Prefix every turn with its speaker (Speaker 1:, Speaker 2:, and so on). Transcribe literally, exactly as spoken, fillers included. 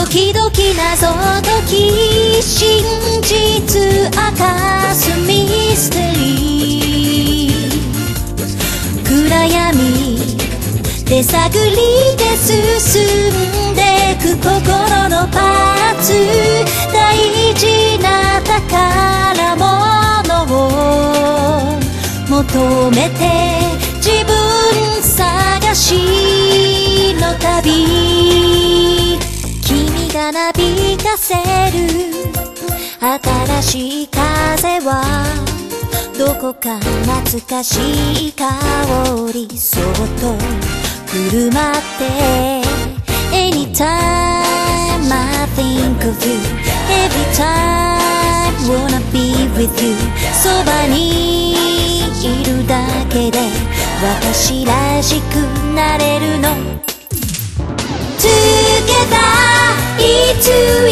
Speaker 1: 時々謎解き真実明かすミステリー暗闇で探りで進んでく心のパーツ大事な宝物を求めて自分探しの旅君がなびかせる新しい風はどこか懐かしい香りそっとくるまって Anytime I think of you Every time wanna be with you そばにいるだけで私らしくなれるの Together いつ